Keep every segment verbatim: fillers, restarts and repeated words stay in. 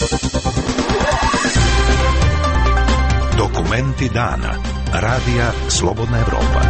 Dokumenti dana. Radija Slobodna Evropa.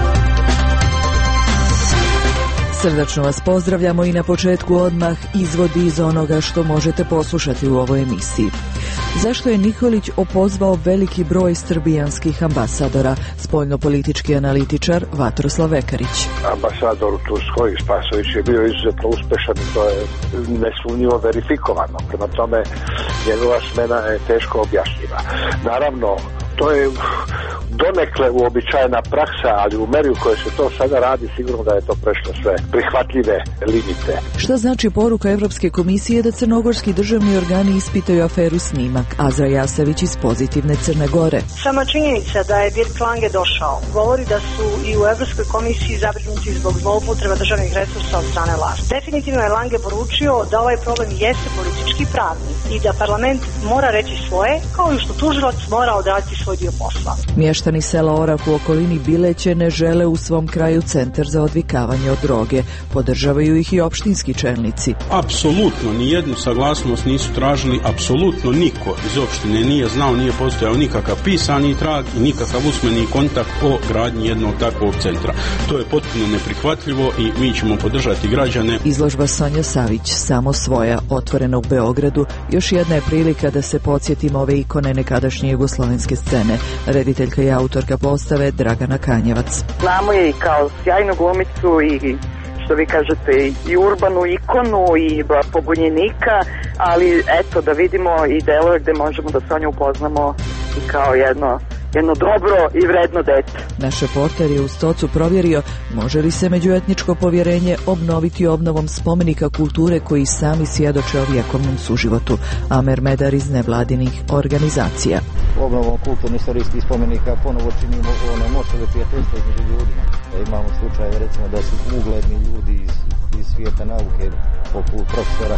Srdačno vas pozdravljamo i na početku odmah izvodi iz onoga što možete poslušati u ovoj emisiji. Zašto je Nikolić opozvao veliki broj srbijanskih ambasadora? Spoljnopolitički analitičar Vatroslav Vekarić. Ambasador u Turskoj Spasović je bio izuzetno uspešan i to je nesumnjivo verifikovano. Prema tome, njegova smena je teško objašnjiva. Naravno, to je donekle uobičajena praksa, ali u meri u kojoj se to sada radi, sigurno da je to prešlo sve prihvatljive limite. Šta znači poruka Evropske komisije da crnogorski državni organi ispitaju aferu Snimak? Azra Jasavić iz Pozitivne Crne Gore. Sama činjenica da je Dirk Lange došao govori da su i u Evropskoj komisiji zabrinuti zbog zloupotreba državnih resursa od strane vlasti. Definitivno je Lange poručio da ovaj problem jeste politički pravni i da parlament mora reći svoje, kao i što tužilac mora odraditi svoj dio posla. Mještani sela Orak u okolini Bileće ne žele u svom kraju centar za odvikavanje od droge. Podržavaju ih i opštinski čelnici. Apsolutno nijednu saglasnost nisu tražili, apsolutno niko iz opštine nije znao, nije postojao nikakav pisani trag i nikakav usmeni kontakt o gradnji jednog takvog centra. To je potpuno neprihvatljivo i mi ćemo podržati građane. Izložba Sonja Savić, samo svoja, otvorena u Beogradu, još jedna je prilika da se podsjetimo ove ikone nekadašnje jugoslovenske scene. Rediteljka i autorka postave Dragana Kanjevac. Znamo je i kao sjajnu glumicu i što vi kažete i urbanu ikonu i pobunjenika, ali eto da vidimo i delove gde možemo da Sonju upoznamo i kao jedno jedno dobro i vredno dete. Naš reporter je u Stocu provjerio može li se međuetničko povjerenje obnoviti obnovom spomenika kulture koji sami svjedoče o vjekovnom suživotu. Amer Medar iz nevladinih organizacija. Obnovom kulturno-istorijskih spomenika ponovo činimo one mostove prijateljstva između ljudima. Imamo slučaje recimo da su ugledni ljudi iz, iz svijeta nauke poput profesora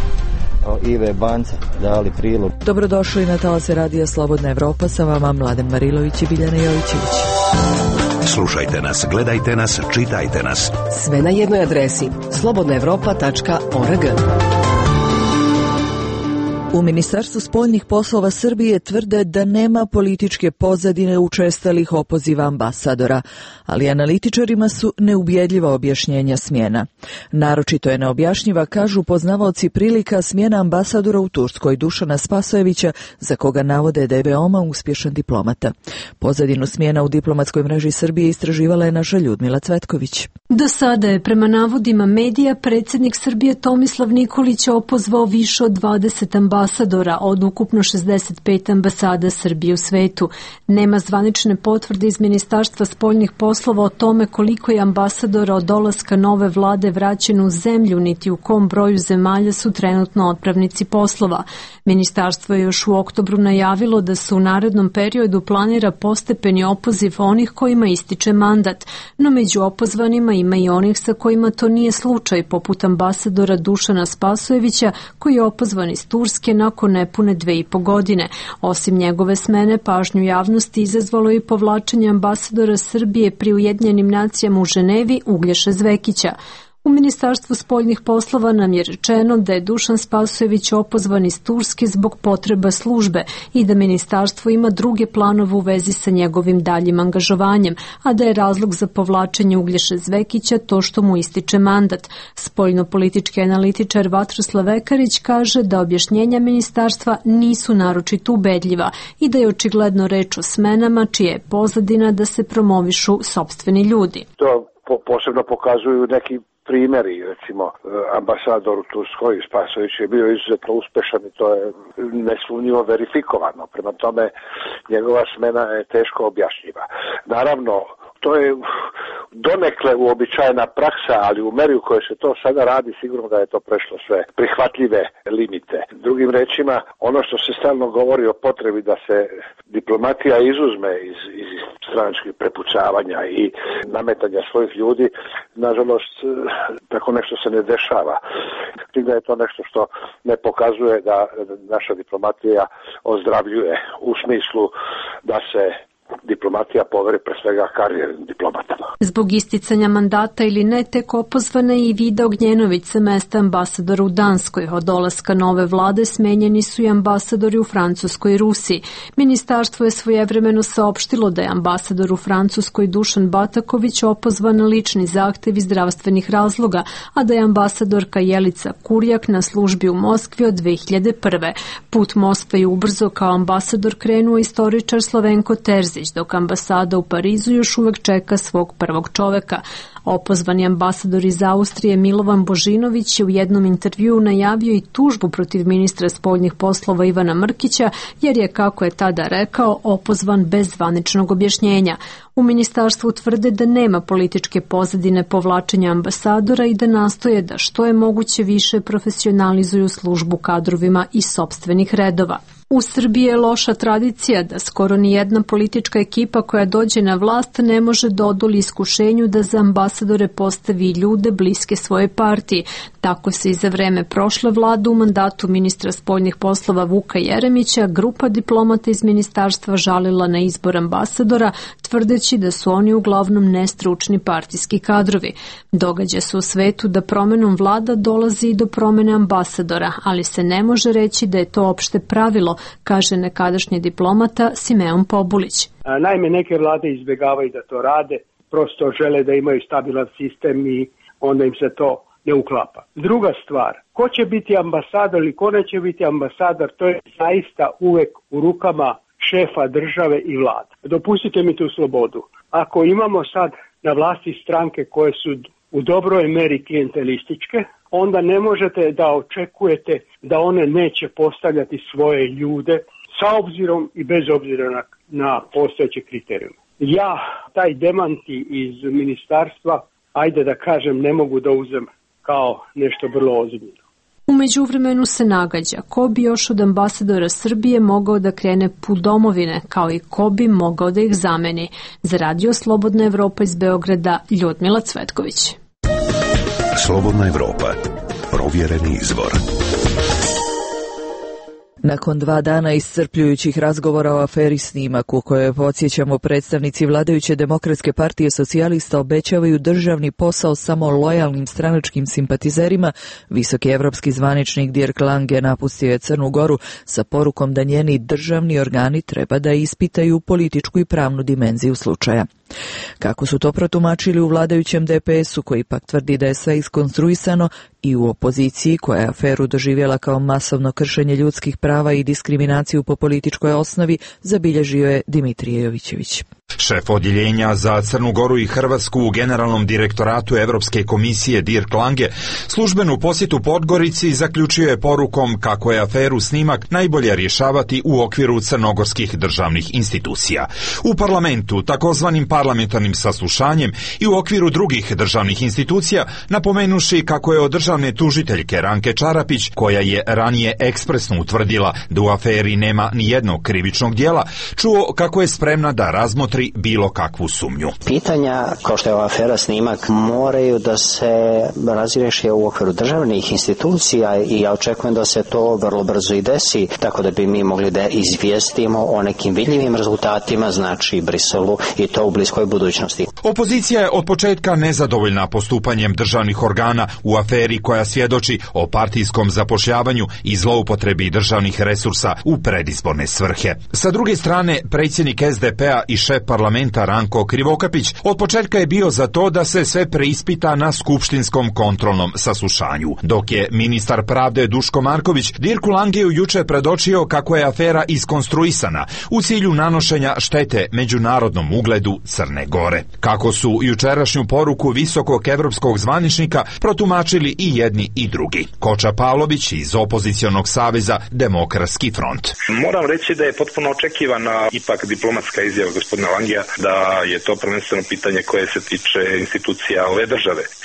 Ive Banca dali prilog. Dobrodošli na talase Radija Slobodna Evropa, sa vama Mladen Marilović i Biljana Jovićević. Slušajte nas, gledajte nas, čitajte nas. Sve na jednoj adresi slobodna evropa tačka org. U Ministarstvu spoljnih poslova Srbije tvrde da nema političke pozadine učestalih opoziva ambasadora, ali analitičarima su neubjedljiva objašnjenja smjena. Naročito je neobjašnjiva, kažu poznavaoci prilika, smjena ambasadora u Turskoj Dušana Spasojevića, za koga navode da je veoma uspješan diplomata. Pozadinu smjena u diplomatskoj mreži Srbije istraživala je naša Ljudmila Cvetković. Do sada je, prema navodima medija, predsjednik Srbije Tomislav Nikolić opozvao više od dvadeset ambasadora od ukupno šezdeset pet ambasada Srbije u svetu. Nema zvanične potvrde iz Ministarstva spoljnih poslova o tome koliko je ambasadora od dolaska nove vlade vraćeno u zemlju, niti u kom broju zemalja su trenutno otpravnici poslova. Ministarstvo je još u oktobru najavilo da se u narednom periodu planira postepeni opoziv onih kojima ističe mandat, no među opozvanima ima i onih sa kojima to nije slučaj, poput ambasadora Dušana Spasojevića, koji je opozvan iz Turske nakon nepune dve i po godine. Osim njegove smene, pažnju javnosti izazvalo i povlačenje ambasadora Srbije pri Ujedinjenim nacijama u Ženevi Uglješe Zvekića. U Ministarstvu spoljnih poslova nam je rečeno da je Dušan Spasojević opozvan iz Turske zbog potreba službe i da ministarstvo ima druge planove u vezi sa njegovim daljim angažovanjem, a da je razlog za povlačenje Uglješe Zvekića to što mu ističe mandat. Spoljnopolitički analitičar Vatroslav Vekarić kaže da objašnjenja ministarstva nisu naročito ubedljiva i da je očigledno reč o smenama čija je pozadina da se promovišu sopstveni ljudi. To po, posebno pokazuju neki primjeri, recimo ambasador u Turskoj Spasović je bio izuzetno uspešan i to je nesumnjivo verifikovano. Prema tome, njegova smena je teško objašnjiva. Naravno, to je donekle uobičajena praksa, ali u meri u kojoj se to sada radi, sigurno da je to prešlo sve prihvatljive limite. Drugim rečima, ono što se stalno govori o potrebi da se diplomatija izuzme iz, iz stranačkih prepucavanja i nametanja svojih ljudi, nažalost, tako nešto se ne dešava. Da je to nešto što ne pokazuje da naša diplomatija ozdravljuje u smislu da se diplomatija poveri pre svega karijernim diplomatama. Zbog isticanja mandata ili ne, tek opozvana je i Vida Ognjenović sa mesta ambasadora u Danskoj. Od dolaska nove vlade smenjeni su i ambasadori u Francuskoj i Rusiji. Ministarstvo je svojevremeno saopštilo da je ambasador u Francuskoj Dušan Bataković opozvan na lični zahtev iz zdravstvenih razloga, a da je ambasadorka Jelica Kurjak na službi u Moskvi od dve hiljade prve. Put Moskve je ubrzo kao ambasador krenuo istoričar Slavenko Terzić, dok ambasada u Parizu još uvek čeka svog prvog čoveka. Opozvani ambasador iz Austrije Milovan Božinović je u jednom intervjuu najavio i tužbu protiv ministra spoljnih poslova Ivana Mrkića, jer je, kako je tada rekao, opozvan bez zvaničnog objašnjenja. U ministarstvu tvrde da nema političke pozadine povlačenja ambasadora i da nastoje da što je moguće više profesionalizuju službu kadrovima iz sopstvenih redova. U Srbiji je loša tradicija da skoro ni jedna politička ekipa koja dođe na vlast ne može da odoli iskušenju da za ambasadore postavi ljude bliske svoje partiji. Tako se i za vreme prošle vlade u mandatu ministra spoljnih poslova Vuka Jeremića grupa diplomata iz ministarstva žalila na izbor ambasadora, tvrdeći da su oni uglavnom nestručni partijski kadrovi. Događa se u svetu da promenom vlada dolazi i do promene ambasadora, ali se ne može reći da je to opšte pravilo, kaže nekadašnji diplomata Simeon Pobulić. Naime, neke vlade izbjegavaju da to rade, prosto žele da imaju stabilan sistem i onda im se to ne uklapa. Druga stvar, ko će biti ambasador ili ko neće biti ambasador, to je zaista uvek u rukama šefa države i vlada. Dopustite mi tu slobodu. Ako imamo sad na vlasti stranke koje su u dobroj meri klijentelističke, onda ne možete da očekujete da one neće postavljati svoje ljude sa obzirom i bez obzira na, na postojeće kriterijume. Ja taj demanti iz ministarstva, ajde da kažem, ne mogu da uzem kao nešto vrlo ozbiljno. U međuvremenu se nagađa ko bi još od ambasadora Srbije mogao da krene put domovine, kao i ko bi mogao da ih zameni. Za Radio Slobodna Evropa iz Beograda, Ljudmila Cvetković. Slobodna Evropa. Provjereni izvor. Nakon dva dana iscrpljujućih razgovora o aferi Snimak, u kojoj, podsjećamo, predstavnici vladajuće Demokratske partije socijalista obećavaju državni posao samo lojalnim stranačkim simpatizerima, visoki evropski zvaničnik Dirk Lange napustio je Crnu Goru sa porukom da njeni državni organi treba da ispitaju političku i pravnu dimenziju slučaja. Kako su to protumačili u vladajućem D P S-u, koji ipak tvrdi da je sve iskonstruisano, i u opoziciji, koja je aferu doživjela kao masovno kršenje ljudskih prava i diskriminaciju po političkoj osnovi, zabilježio je Dimitrije Jovićević. Šef odjeljenja za Crnu Goru i Hrvatsku u Generalnom direktoratu Evropske komisije Dirk Lange službenu posjetu Podgorici zaključio je porukom kako je aferu Snimak najbolje rješavati u okviru crnogorskih državnih institucija. U parlamentu, takozvanim parlamentarnim saslušanjem i u okviru drugih državnih institucija, napomenuši kako je od državne tužiteljke Ranke Čarapić, koja je ranije ekspresno utvrdila da u aferi nema ni jednog krivičnog djela, čuo kako je spremna da razmotri bilo kakvu sumnju. Pitanja kao što je ova afera Snimak moraju da se razriješe u okviru državnih institucija i ja očekujem da se to vrlo brzo i desi, tako da bi mi mogli da izvijestimo o nekim vidljivim rezultatima, znači Briselu, i to u bliskoj budućnosti. Opozicija je od početka nezadovoljna postupanjem državnih organa u aferi koja svjedoči o partijskom zapošljavanju i zloupotrebi državnih resursa u predizborne svrhe. Sa druge strane, predsjednik S D P-a i šef parlamenta Ranko Krivokapić od početka je bio za to da se sve preispita na skupštinskom kontrolnom saslušanju, dok je ministar pravde Duško Marković Dirku Langeu juče predočio kako je afera iskonstruisana u cilju nanošenja štete međunarodnom ugledu Crne Gore. Kako su jučerašnju poruku visokog evropskog zvaničnika protumačili i jedni i drugi. Koča Pavlović iz opozicionog saveza Demokratski front. Moram reći da je potpuno očekivana ipak diplomatska izjava gospodina Langea da je to prvenstveno pitanje koje se tiče institucija ove države.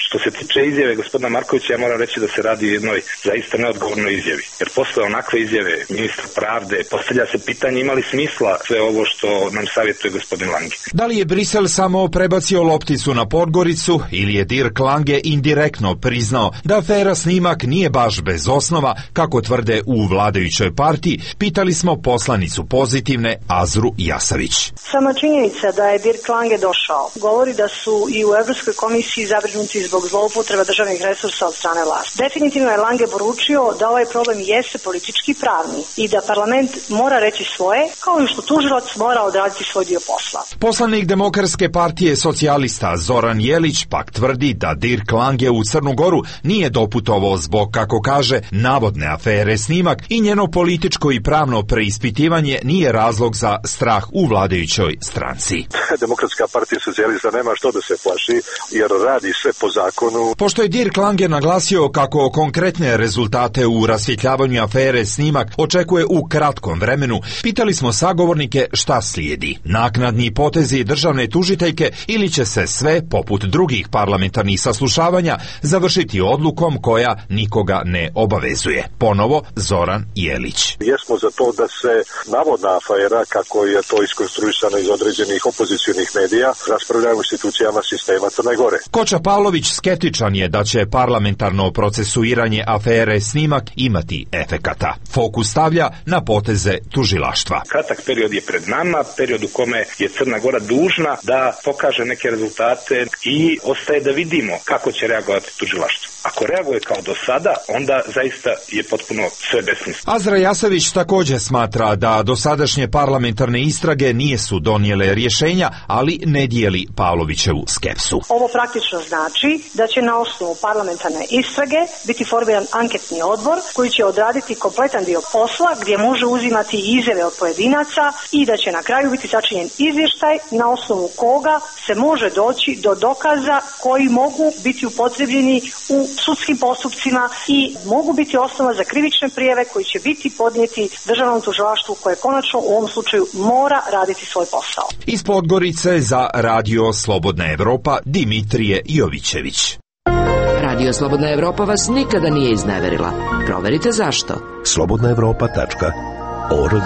Što se tiče izjave gospodina Markovića, ja moram reći da se radi o jednoj zaista neodgovornoj izjavi. Jer posle onakve izjave ministra pravde postavlja se pitanje ima li smisla sve ovo što nam savjetuje gospodin Lange. Da li je Brisel samo prebacio lopticu na Podgoricu ili je Dirk Lange indirektno priznao da afera snimak nije baš bez osnova, kako tvrde u vladajućoj partiji, pitali smo poslanicu Pozitivne Azru Jasavić. Sama činjenica da je Dirk Lange došao govori da su i u Evropskoj komisiji zabrinuti zbog zloupotreba državnih resursa od strane vlasti. Definitivno je Lange poručio da ovaj problem jeste politički pravni i da parlament mora reći svoje, kao i što tužilac mora odraditi svoj dio posla. Poslanik Demokratske partije socijalista Zoran Jelić pak tvrdi da Dirk Lange u Crnu Goru nije doputovao zbog, kako kaže, navodne afere snimak i njeno političko i pravno preispitivanje nije razlog za strah u vladajućoj stranci. Demokratska partija socijalista nema što da se plaši, jer radi sve po zakonu. Pošto je Dirk Lange naglasio kako konkretne rezultate u rasvjetljavanju afere snimak očekuje u kratkom vremenu, pitali smo sagovornike šta slijedi. Naknadni potezi državne tužiteljke ili će se sve, poput drugih parlamentarnih saslušavanja, završiti odlukom koja nikoga ne obavezuje. Ponovo Zoran Jelić. Jesmo za to da se navodna afera, kako je to iskonstruisano iz određenih opozicionih medija, raspravljaju u institucijama sistema Crne Gore. Koča Pavlović skeptičan je da će parlamentarno procesuiranje afere snimak imati efekata. Fokus stavlja na poteze tužilaštva. Kratak period je pred nama, period u kome je Crna Gora dužna da pokaže neke rezultate i ostaje da vidimo kako će reagovati tužilaštvo. Ako reaguje kao do sada, onda zaista je potpuno sve besmisleno. Azra Jasavić također smatra da dosadašnje parlamentarne istrage nisu donijele rješenja, ali ne dijeli Pavlovićevu skepsu. Ovo praktično znači da će na osnovu parlamentarne istrage biti formiran anketni odbor koji će odraditi kompletan dio posla gdje može uzimati izjave od pojedinaca i da će na kraju biti sačinjen izvještaj na osnovu koga se može doći do dokaza koji mogu biti upotrebljeni u sudskim postupcima i mogu biti osnova za krivične prijave koji će biti podnijeti državnom tužilaštvu koje konačno u ovom slučaju mora raditi svoj posao. Iz Podgorice za Radio Slobodna Evropa Dimitrije Jovićević. Radio Slobodna Evropa vas nikada nije izneverila. Proverite zašto. slobodna evropa tačka org.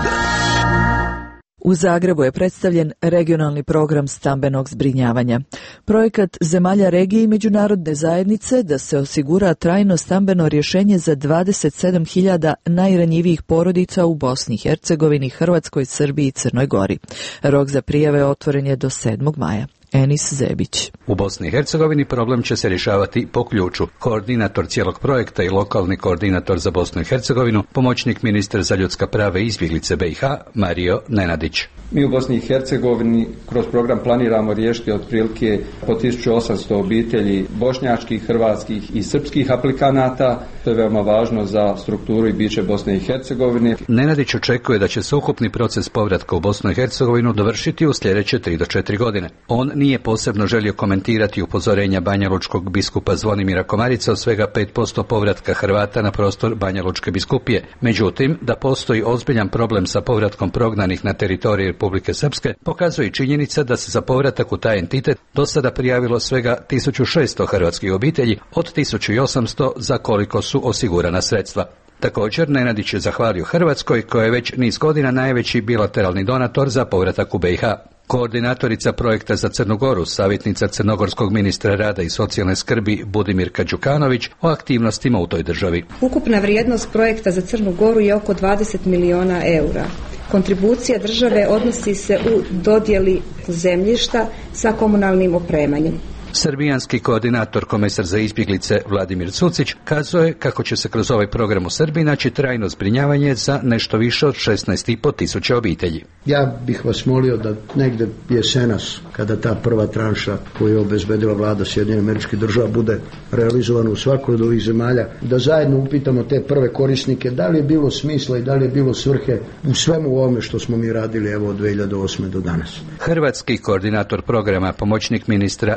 U Zagrebu je predstavljen regionalni program stambenog zbrinjavanja. Projekat zemalja regije i međunarodne zajednice da se osigura trajno stambeno rješenje za dvadeset sedam hiljada najranjivijih porodica u Bosni i Hercegovini, Hrvatskoj, Srbiji i Crnoj Gori. Rok za prijave otvoren je do sedmog maja. Enis Zebić. U Bosni i Hercegovini problem će se rješavati po ključu. Koordinator cijelog projekta i lokalni koordinator za Bosnu i Hercegovinu, pomoćnik ministra za ljudska prava i izbjeglice B i H, Mario Nenadić. Mi u Bosni i Hercegovini kroz program planiramo riješiti otprilike po tisuću osamsto obitelji bošnjačkih, hrvatskih i srpskih aplikanata. To je veoma važno za strukturu i biće Bosne i Hercegovine. Nenadić očekuje da će se ukupni proces povratka u Bosnu i Hercegovinu dovršiti u sljedeće tri do četiri godine. On nije posebno želio komentirati upozorenja banjalučkog biskupa Zvonimira Komarica o svega pet posto povratka Hrvata na prostor Banjalučke biskupije. Međutim, da postoji ozbiljan problem sa povratkom prognanih na teritoriji Republike Srpske, pokazuje činjenica da se za povratak u taj entitet do sada prijavilo svega tisuću šesto hrvatskih obitelji od tisuću osamsto za koliko su osigurana sredstva. Također, Nenadić je zahvalio Hrvatskoj, koja je već niz godina najveći bilateralni donator za povratak u B i H. Koordinatorica projekta za Crnu Goru, savjetnica crnogorskog ministra rada i socijalne skrbi Budimirka Đukanović o aktivnostima u toj državi. Ukupna vrijednost projekta za Crnu Goru je oko dvadeset miliona eura. Kontribucija države odnosi se u dodjeli zemljišta sa komunalnim opremanjem. Srbijanski koordinator komesar za izbjeglice Vladimir Cucić kazuje kako će se kroz ovaj program u Srbiji naći trajno zbrinjavanje za nešto više od šesnaest i po tisuća obitelji. Ja bih vas molio da negde jesenas, kada ta prva tranša koju je obezbedila vlada Sjedinjenih Američkih Država bude realizovana u svakoj od ovih zemalja, da zajedno upitamo te prve korisnike da li je bilo smisla i da li je bilo svrhe u svemu ovome što smo mi radili evo od dve hiljade osme do danas. Hrvatski koordinator programa, pomoćnik ministra regionalnog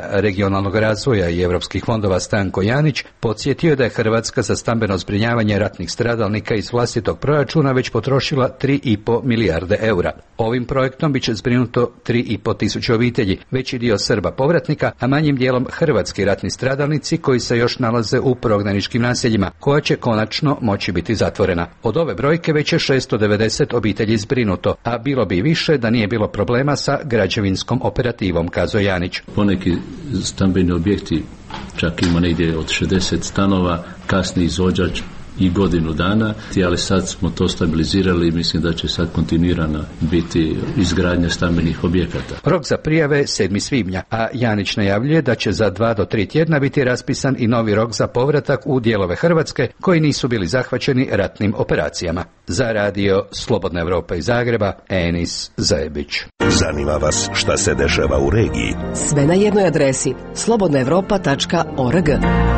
regionalnog razvoja i europskih fondova Stanko Janić podsjetio da je Hrvatska za stambeno zbrinjavanje ratnih stradalnika iz vlastitog proračuna već potrošila tri i po milijarde eura. Ovim projektom biće zbrinuto tri i po tisuće obitelji, veći dio Srba povratnika, a manjim dijelom hrvatski ratni stradalnici koji se još nalaze u prognaničkim naseljima, koja će konačno moći biti zatvorena. Od ove brojke već je šesto devedeset obitelji zbrinuto, a bilo bi više da nije bilo problema sa građevinskom operativom, kazao Janić. Poneki stambeni objekti, čak ima negdje od šezdeset stanova, kasni izvođač i godinu dana, ali sad smo to stabilizirali i mislim da će sad kontinuirano biti izgradnja stambenih objekata. Rok za prijave sedmog svibnja, a Janić najavljuje da će za dva do tri tjedna biti raspisan i novi rok za povratak u dijelove Hrvatske koji nisu bili zahvaćeni ratnim operacijama. Za radio Slobodna Evropa iz Zagreba, Enis Zajebić. Zanima vas šta se dešava u regiji? Sve na jednoj adresi slobodna evropa tačka org.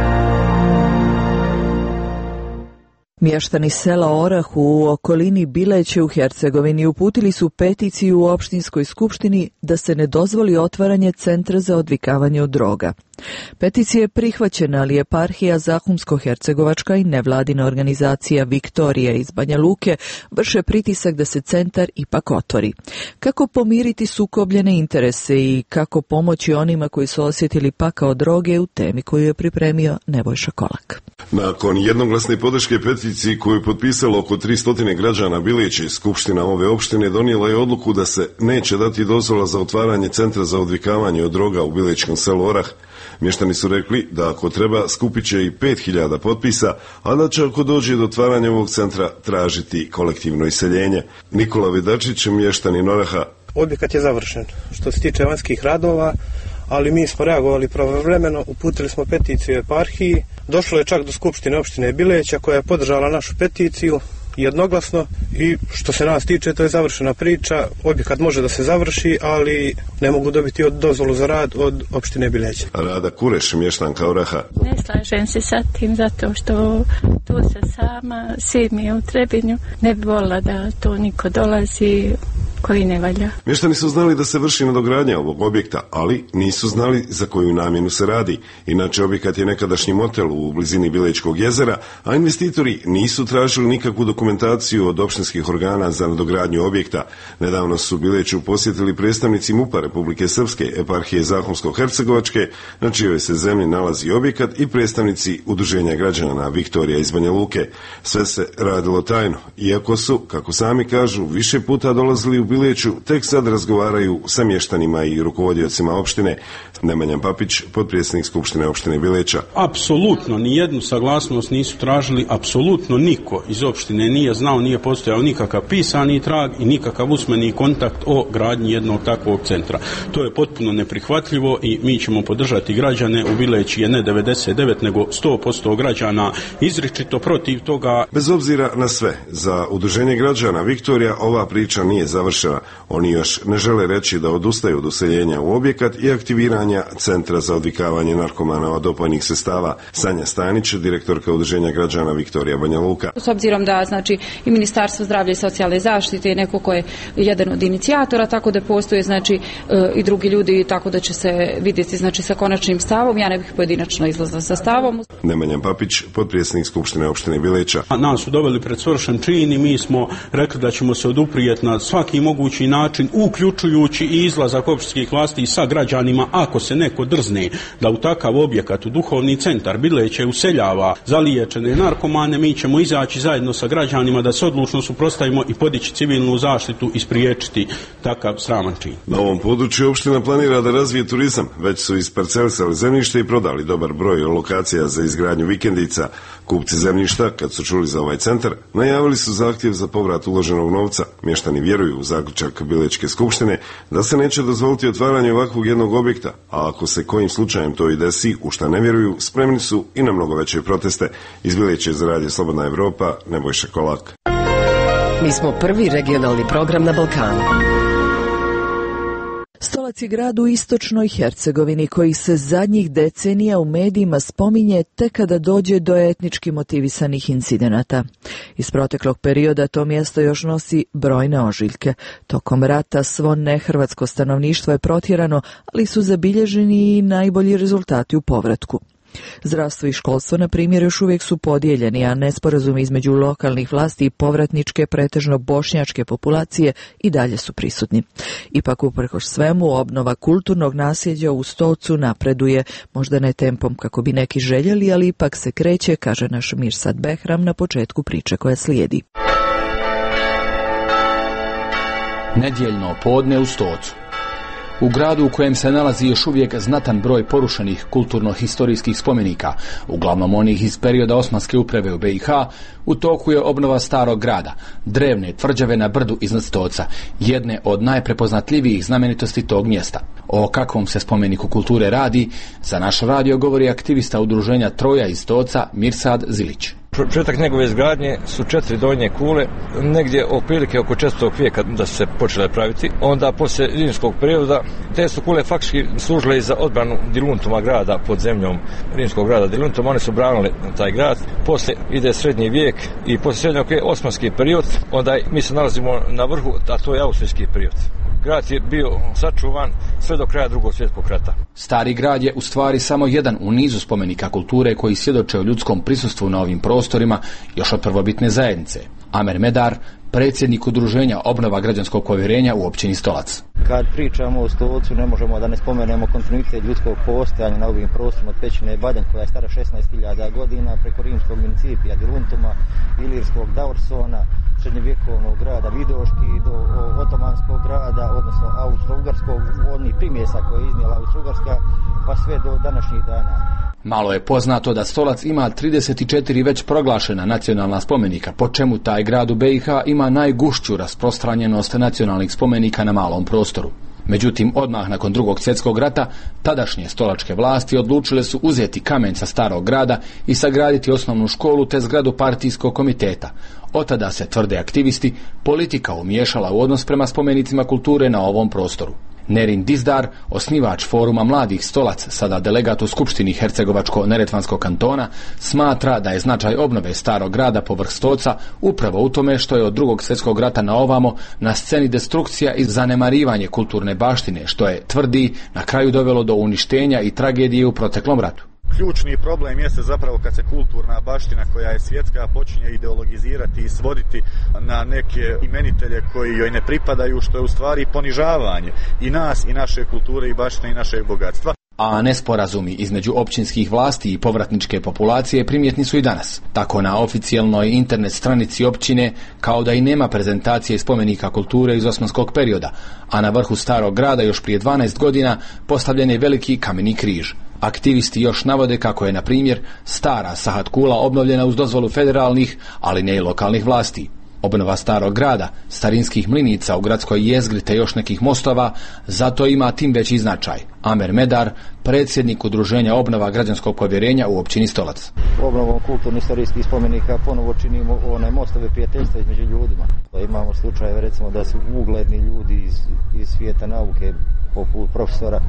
Mještani sela Orah u okolini Bileće u Hercegovini uputili su peticiju u opštinskoj skupštini da se ne dozvoli otvaranje centra za odvikavanje od droga. Peticija je prihvaćena, ali eparhija Zahumsko-hercegovačka i nevladina organizacija Viktorija iz Banja Luke vrše pritisak da se centar ipak otvori. Kako pomiriti sukobljene interese i kako pomoći onima koji su osjetili pakao droge u temi koju je pripremio Nebojša Kolak. Nakon jednoglasne podrške peticiji koju je potpisalo oko tristo građana Bileće, skupština ove opštine donijela je odluku da se neće dati dozvola za otvaranje centra za odvikavanje od droga u bilečkom selu Orah. Mještani su rekli da ako treba skupit će i pet hiljada potpisa, a da će ako dođe do otvaranja ovog centra tražiti kolektivno iseljenje. Nikola Vidačić, mještanin Oraha. Objekat je završen. Što se tiče vanjskih radova, ali mi smo reagovali pravovremeno, uputili smo peticiju eparhiji, došlo je čak do skupštine opštine Bileća koja je podržala našu peticiju jednoglasno i što se nas tiče to je završena priča, objekat može da se završi, ali ne mogu dobiti od dozvolu za rad od opštine Bileća. Rada Kureš, mještanka Oraha. Ne slažem se sa tim zato što tu se sama, svi mi u Trebinju, ne bi volila da to niko dolazi koji ne valja. Mještani su znali da se vrši nadogradnja ovog objekta, ali nisu znali za koju namjenu se radi. Inače, objekat je nekadašnji motel u blizini Bilečkog jezera, a investitori nisu tražili nikakvu dokumentaciju od opštinskih organa za nadogradnju objekta. Nedavno su Bileću posjetili predstavnici MUP-a Republike Srpske, eparhije Zahumsko-hercegovačke, na čijoj se zemlji nalazi objekat, i predstavnici udruženja građana Viktorija iz Banja Luke. Sve se radilo tajno, iako su, kako sami kažu, više puta dolazili u Bileću, tek sad razgovaraju sa mještanima i rukovodiocima opštine. Nemanja Papić, potpredsjednik Skupštine opštine Bileća. Apsolutno nijednu saglasnost nisu tražili, apsolutno niko iz opštine nije znao, nije postojao nikakav pisani trag i nikakav usmeni kontakt o gradnji jednog takvog centra. To je potpuno neprihvatljivo i mi ćemo podržati građane u Bileći, je ne devedeset devet nego sto posto građana izričito protiv toga. Bez obzira na sve, za udruženje građana Viktorija ova priča nije završena. Oni još ne žele reći da odustaju od useljenja u objekat i aktiviranja centra za odvikavanje narkomana od opojnih sredstava. Sanja Stanić, direktorka udruženja građana Viktorija Banja Luka. S obzirom da znači i Ministarstvo zdravlja i socijalne zaštite je neko ko je jedan od inicijatora, tako da postoje znači i drugi ljudi, tako da će se vidjeti znači sa konačnim stavom. Ja ne bih pojedinačno izlazila sa stavom. Nemanja Papić, potpredsjednik Skupštine opštine Bileća. A nas su doveli pred svršen čin i mi smo rekli da ćemo se oduprijeti na svaki mogući način, uključujući i izlazak opštinskih vlasti sa građanima, ako se neko drzne da u takav objekat, u duhovni centar Bileće useljava zaliječene narkomane, mi ćemo izaći zajedno sa građanima da se odlučno suprotstavimo i podići civilnu zaštitu i spriječiti takav sraman čin. Na ovom području opština planira da razvije turizam, već su isparcelisali zemljište i prodali dobar broj lokacija za izgradnju vikendica. Kupci zemljišta, kad su čuli za ovaj centar, najavili su zahtjev za povrat uloženog novca. Mještani vjeruju u zaključak Bilečke skupštine da se neće dozvoliti otvaranje ovakvog jednog objekta, a ako se kojim slučajem to i desi, u šta ne vjeruju, spremni su i na mnogo veće proteste. Iz Bileće za radio Slobodna Evropa, Nebojša Kolak. Mi smo prvi regionalni program na Balkanu. Stolac je grad u istočnoj Hercegovini koji se zadnjih decenija u medijima spominje tek kada dođe do etnički motivisanih incidenata. Iz proteklog perioda to mjesto još nosi brojne ožiljke. Tokom rata svo nehrvatsko stanovništvo je protjerano, ali su zabilježeni i najbolji rezultati u povratku. Zdravstvo i školstvo, na primjer, još uvijek su podijeljeni, a nesporazumi između lokalnih vlasti i povratničke, pretežno bošnjačke populacije i dalje su prisutni. Ipak, uprkos svemu, obnova kulturnog nasljeđa u Stocu napreduje, možda ne tempom kako bi neki željeli, ali ipak se kreće, kaže naš Mirsad Behram na početku priče koja slijedi. Nedjeljno podne u Stocu. U gradu u kojem se nalazi još uvijek znatan broj porušenih kulturno-historijskih spomenika, uglavnom onih iz perioda Osmanske uprave u B i H, u toku je obnova starog grada, drevne tvrđave na brdu iznad Stoca, jedne od najprepoznatljivijih znamenitosti tog mjesta. O kakvom se spomeniku kulture radi, za naš radio govori aktivista udruženja Troja iz Stoca Mirsad Zilić. Početak njegove izgradnje su četiri donje kule, negdje otprilike oko četvrtog vijeka da su se počele praviti. Onda poslije rimskog perioda te su kule faktički služile i za odbranu Diluntuma grada pod zemljom rimskog grada Diluntuma. Oni su branili taj grad. Poslije ide srednji vijek i poslije srednjeg vijeka osmanski period. Onda mi se nalazimo na vrhu, a to je austrijski period. Grad je bio sačuvan sve do kraja Drugog svjetskog rata. Stari grad je u stvari samo jedan u nizu spomenika kulture koji svjedoče o ljudskom prisustvu na ovim prostorima još od prvobitne zajednice. Amer Medar, predsjednik udruženja Obnova građanskog povjerenja u općini Stolac. Kad pričamo o Stolcu, ne možemo da ne spomenemo kontinuitet ljudskog postojanja na ovim prostorima od pećine Badnjak, koja je stara šesnaest hiljada godina, preko rimskog Minicipija, Diluntuma, Ilirskog Daursona, srednjevjekovnog grada Vidoški do otomanskog grada, odnosno austro-ugarskog, onih primjesa koje je iznijela Austro-Ugarska, pa sve do današnjih dana. Malo je poznato da Stolac ima trideset četiri već proglašena nacionalna spomenika, po čemu taj grad u B i H ima najgušću rasprostranjenost nacionalnih spomenika na malom prostoru. Međutim, odmah nakon Drugog svjetskog rata, tadašnje stolačke vlasti odlučile su uzeti kamen sa starog grada i sagraditi osnovnu školu te zgradu partijskog komiteta. Od tada se, tvrde aktivisti, politika umiješala u odnos prema spomenicima kulture na ovom prostoru. Nerin Dizdar, osnivač foruma Mladih Stolac, sada delegat u Skupštini Hercegovačko-Neretvanskog kantona, smatra da je značaj obnove starog grada povrh Stoca upravo u tome što je od Drugog svjetskog rata na ovamo na sceni destrukcija i zanemarivanje kulturne baštine, što je, tvrdi, na kraju dovelo do uništenja i tragedije u proteklom ratu. Ključni problem jeste zapravo kad se kulturna baština koja je svjetska počinje ideologizirati i svoditi na neke imenitelje koji joj ne pripadaju, što je u stvari ponižavanje i nas i naše kulture i baštine i našeg bogatstva. A nesporazumi između općinskih vlasti i povratničke populacije primjetni su i danas. Tako na oficijalnoj internet stranici općine kao da i nema prezentacije spomenika kulture iz osmanskog perioda, a na vrhu starog grada još prije dvanaest godina postavljen je veliki kameni križ. Aktivisti još navode kako je, na primjer, stara Sahat Kula obnovljena uz dozvolu federalnih, ali ne i lokalnih vlasti. Obnova starog grada, starinskih mlinica u gradskoj jezgri te još nekih mostova, zato ima tim veći značaj. Amer Medar, predsjednik udruženja Obnova građanskog povjerenja u općini Stolac. Obnovom kulturno-istorijskih spomenika ponovo činimo one mostove prijateljstva između ljudima. Imamo slučajeve, recimo, da su ugledni ljudi iz, iz svijeta nauke, poput profesora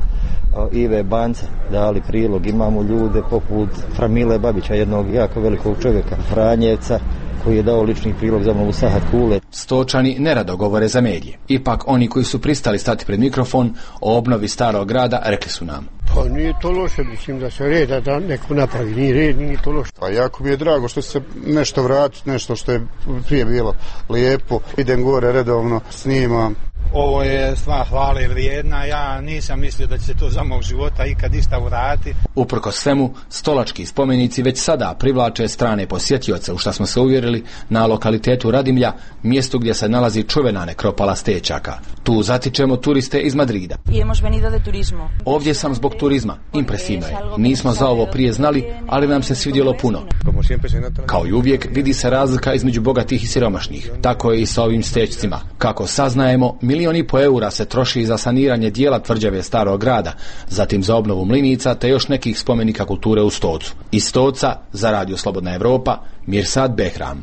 Ive Banca dali prilog. Imamo ljude poput Framile Babića, jednog jako velikog čovjeka, Franjevca, koji je dao lični prilog za obnovu Sahat Kule. Stočani nerado govore za medije. Ipak oni koji su pristali stati pred mikrofon o obnovi starog grada rekli su nam: Pa nije to loše, mislim da se reda da neko napravi, nije red, nije to loše. Pa jako mi je drago što se nešto vratiti, nešto što je prije bilo lijepo. Idem gore redovno, snimam. Ovo je stvar hvale vrijedna, ja nisam mislio da će se to za mog života ikad išta uraditi. Uprkos svemu, stolački spomenici već sada privlače strane posjetioce, u što smo se uvjerili na lokalitetu Radimlja, mjestu gdje se nalazi čuvena nekropala Stečaka. Tu zatičemo turiste iz Madrida. Ovdje sam zbog turizma, impresivno je. Nismo za ovo prije znali, ali nam se svidjelo puno. Kao i uvijek, vidi se razlika između bogatih i siromašnih. Tako je i sa ovim stečcima. Kako saznajemo, milijon i po eura se troši za saniranje dijela tvrđave starog grada, zatim za obnovu mlinica te još nekih spomenika kulture u Stocu. Iz Stoca, za Radio Slobodna Evropa, Mirsad Behram.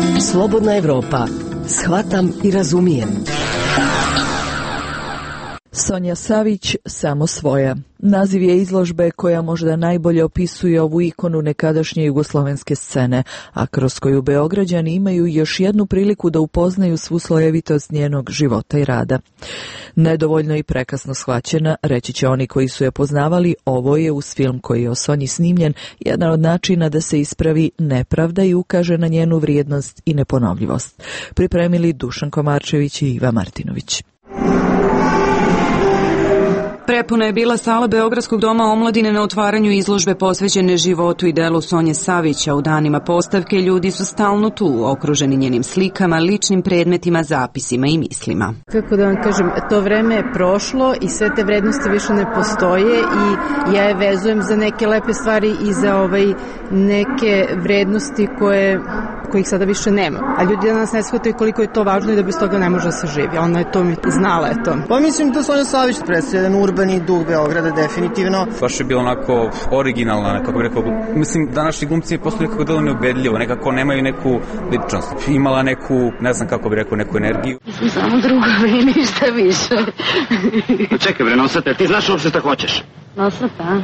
Slobodna Evropa. Shvatam i razumijem. Sonja Savić, samo svoja. Naziv je izložbe koja možda najbolje opisuje ovu ikonu nekadašnje jugoslovenske scene, a kroz koju Beograđani imaju još jednu priliku da upoznaju svu slojevitost njenog života i rada. Nedovoljno i prekasno shvaćena, reći će oni koji su je poznavali, ovo je uz film koji je o Sonji snimljen jedan od načina da se ispravi nepravda i ukaže na njenu vrijednost i neponovljivost. Pripremili Dušan Komarčević i Iva Martinović. Prepuna je bila sala Beogradskog doma omladine na otvaranju izložbe posvećene životu i delu Sonje Savića. U danima postavke ljudi su stalno tu, okruženi njenim slikama, ličnim predmetima, zapisima i mislima. Kako da vam kažem, to vreme je prošlo i sve te vrednosti više ne postoje i ja je vezujem za neke lepe stvari i za ovaj neke vrednosti koje, kojih sada više nema. A ljudi danas ne shvataju koliko je to važno i da bez toga ne može da se živi. Ona je to mi znala je to. Pa mislim da Sonja Savić predstavlja jedan urbani duh Beograda, definitivno. Baš je bilo onako originalna, kako bih rekao. Mislim, današnji glumci postaju nekako delo neubedljivo, nekako nemaju neku ličnost. Imala neku, ne znam kako bih rekao, neku energiju. Mislim, samo drugovi, ništa više. Čekaj bre, Nosate, ti znaš uopšte šta hoćeš? Nosata, a?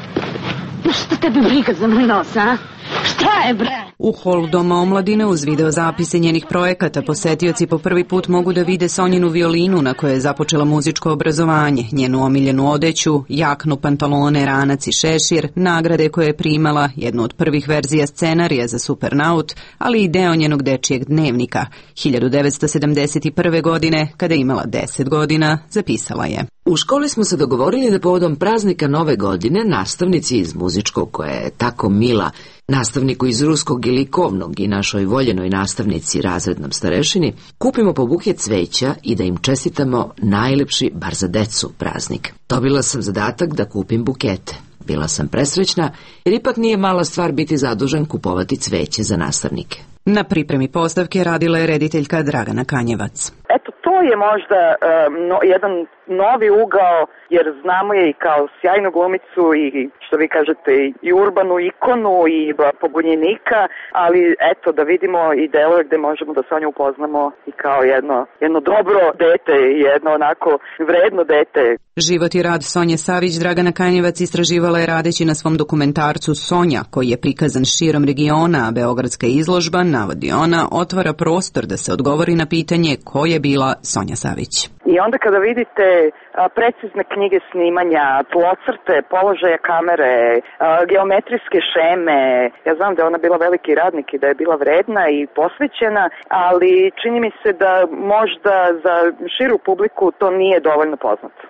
Šta tebi briga za moj nos, a? Šta je, bre? U holu Doma omladine uz videozapise njenih projekata posetioci po prvi put mogu da vide Sonjinu violinu na kojoj je započela muzičko obrazovanje, njenu omiljenu odeću, jaknu, pantalone, ranac i šešir, nagrade koje je primala, jednu od prvih verzija scenarija za Supernaut, ali i deo njenog dečijeg dnevnika. hiljadu devetsto sedamdeset prve. godine, kada je imala deset godina, zapisala je. U školi smo se dogovorili da povodom praznika Nove godine nastavnici iz muzičkog, koja je tako mila, nastavniku iz ruskog i likovnog i našoj voljenoj nastavnici razrednom starešini, kupimo po buket cveća i da im čestitamo najlepši, bar za decu, praznik. Dobila sam zadatak da kupim bukete. Bila sam presrećna, jer ipak nije mala stvar biti zadužen kupovati cveće za nastavnike. Na pripremi postavke radila je rediteljka Dragana Kanjevac. Eto, to je možda um, no, jedan novi ugao, jer znamo je i kao sjajnu glumicu i, što vi kažete, i urbanu ikonu i pobunjenika, ali eto, da vidimo i delove gde možemo da Sonju upoznamo i kao jedno, jedno dobro dete i jedno onako vredno dete. Život i rad Sonje Savić Dragana Kanjevac istraživala je radeći na svom dokumentarcu Sonja, koji je prikazan širom regiona, a beogradska izložba, navodi ona, otvara prostor da se odgovori na pitanje ko je bila Sonja Savić. I onda kada vidite a, precizne knjige snimanja, tlocrte, položaja kamere, a, geometrijske šeme, ja znam da je ona bila veliki radnik i da je bila vredna i posvećena, ali čini mi se da možda za širu publiku to nije dovoljno poznato.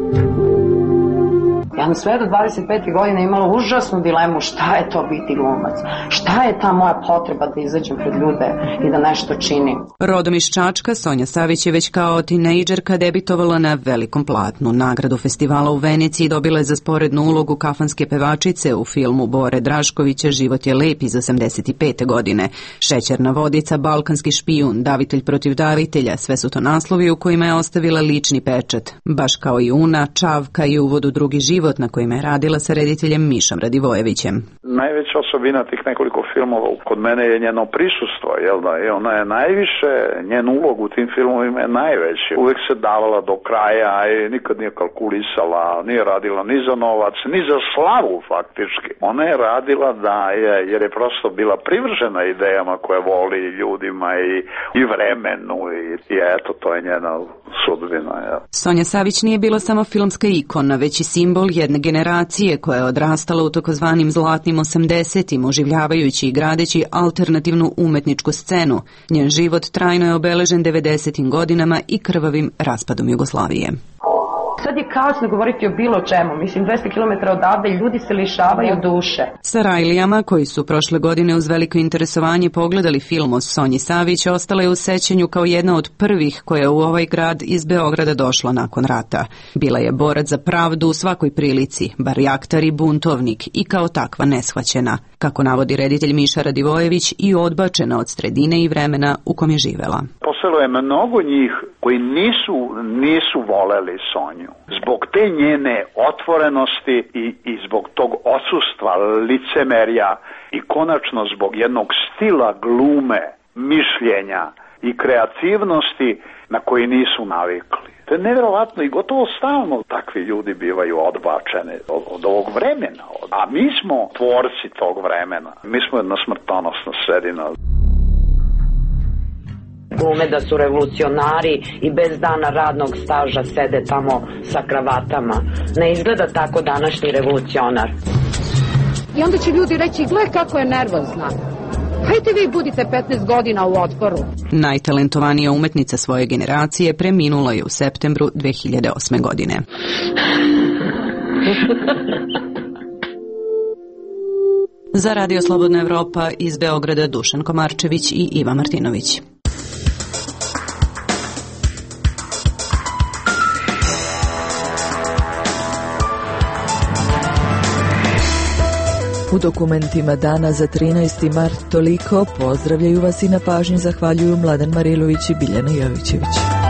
Ja sam sve do dvadeset pete godine imala užasnu dilemu šta je to biti glumac, šta je ta moja potreba da izađem pred ljude i da nešto činim. Rodom iz Čačka, Sonja Savić je već kao tinejdžerka debitovala na velikom platnu. Nagradu festivala u Veneciji dobila je za sporednu ulogu kafanske pevačice u filmu Bore Draškovića Život je lep iz osamdeset pete. godine. Šećerna vodica, Balkanski špijun, Davitelj protiv davitelja, sve su to naslovi u kojima je ostavila lični pečat. Baš kao i Una, Čavka i Uvod u drugi život, na kojima je radila sa rediteljem Mišom Radivojevićem. Najveća osobina tih nekoliko filmova kod mene je njeno prisustvo, jel da? I ona je najviše, njen ulog u tim filmovima je najveći. Uvijek se davala do kraja i nikad nije kalkulisala, nije radila ni za novac, ni za slavu faktički. Ona je radila da je, jer je prosto bila privržena idejama koje voli ljudima i, i vremenu i, i eto, to je njena sudbina. Jel? Sonja Savić nije bila samo filmska ikona, već i simbol jedne generacije koja je odrastala u takozvanim zlatnim osamdesetim, oživljavajući i gradeći alternativnu umetničku scenu. Njen život trajno je obeležen devedesetim godinama i krvavim raspadom Jugoslavije. Sad je kasno govoriti o bilo čemu, mislim dvesta kilometara odavde i ljudi se lišavaju duše. Sarajlijama, koji su prošle godine uz veliko interesovanje pogledali film o Sonji Savić, ostala je u sećanju kao jedna od prvih koja je u ovaj grad iz Beograda došla nakon rata. Bila je borac za pravdu u svakoj prilici, barjaktar i buntovnik i kao takva neshvaćena, kako navodi reditelj Miša Radivojević, i odbačena od sredine i vremena u kom je živela. Poselo je mnogo njih koji nisu, nisu voleli Sonju. Zbog te njene otvorenosti i, i zbog tog odsustva licemerja i konačno zbog jednog stila glume, mišljenja i kreativnosti na koji nisu navikli. To je nevjerovatno i gotovo stalno takvi ljudi bivaju odbačeni od, od ovog vremena. A mi smo tvorci tog vremena. Mi smo jedna smrtonosna sredina. Glume da su revolucionari i bez dana radnog staža sede tamo sa kravatama. Ne izgleda tako današnji revolucionar. I onda će ljudi reći, gle kako je nervozna. Hajde vi budite petnaest godina u Otporu. Najtalentovanija umetnica svoje generacije preminula je u septembru dve hiljade osme. godine. Za Radio Slobodna Evropa iz Beograda Dušan Komarčević i Iva Martinović. U dokumentima dana za trinaesti mart toliko. Pozdravljaju vas i na pažnji zahvaljuju Mladen Marilović i Biljana Jovićević.